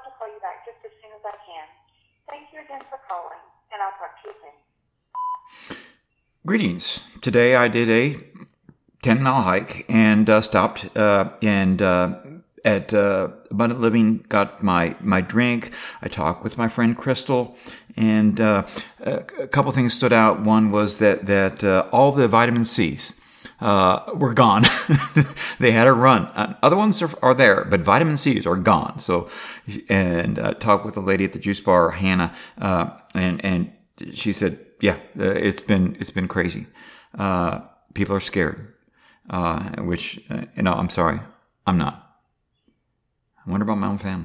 love to call you back just as soon as I can. Thank you again for calling, and I'll talk to you soon. Greetings. Today I did a 10-mile hike and stopped at Abundant Living, got my drink. I talked with my friend Crystal, and a couple things stood out. One was that all the vitamin C's were gone. They had a run. Other ones are there, but vitamin C's are gone. So, and talked with a lady at the juice bar, Hannah, and she said, "Yeah, it's been crazy. People are scared." Which I'm sorry, I'm not. I wonder about my own family.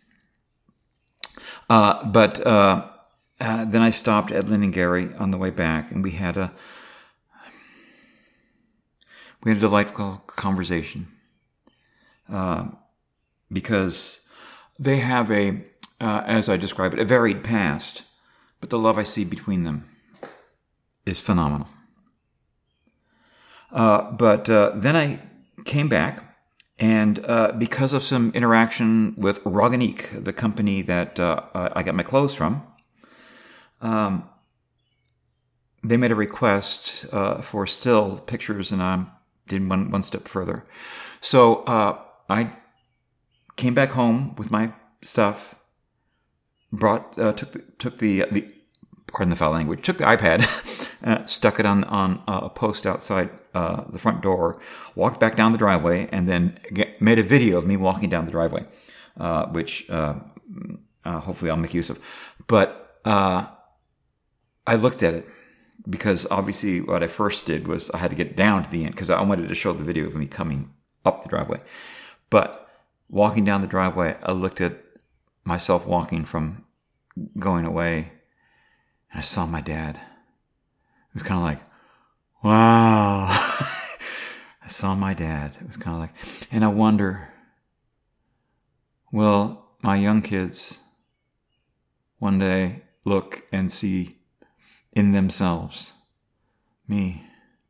But then I stopped at Lynn and Gary on the way back, and we had a delightful conversation. Because they have as I describe it, a varied past, but the love I see between them is phenomenal. But then I came back. And because of some interaction with Rogonique, the company that I got my clothes from, they made a request for still pictures, and I did one step further. So I came back home with my stuff, took the pardon the foul language, took the iPad, stuck it on a post outside the front door, walked back down the driveway, and then made a video of me walking down the driveway, which hopefully I'll make use of. But I looked at it because obviously what I first did was I had to get down to the end because I wanted to show the video of me coming up the driveway. But walking down the driveway, I looked at myself walking from going away, and I saw my dad. It was kind of like, wow. I saw my dad. It was kind of like, and I wonder, will my young kids one day look and see in themselves me?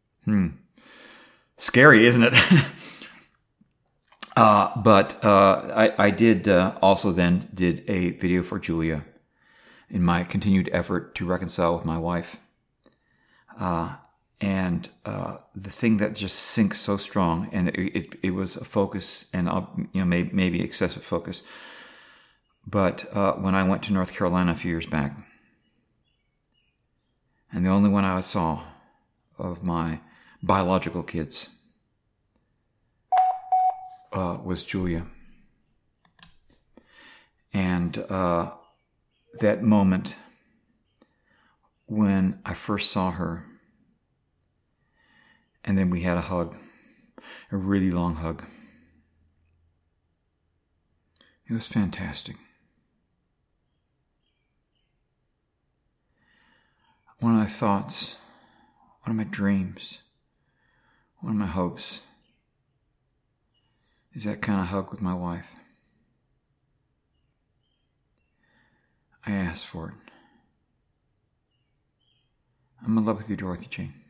Scary, isn't it? But I did also then did a video for Julia in my continued effort to reconcile with my wife. And the thing that just sinks so strong, and it was a focus, and maybe excessive focus. But when I went to North Carolina a few years back, and the only one I saw of my biological kids was Julia. And that moment when I first saw her, and then we had a hug, a really long hug. It was fantastic. One of my thoughts, one of my dreams, one of my hopes is that kind of hug with my wife. I asked for it. I'm in love with you, Dorothy Jane.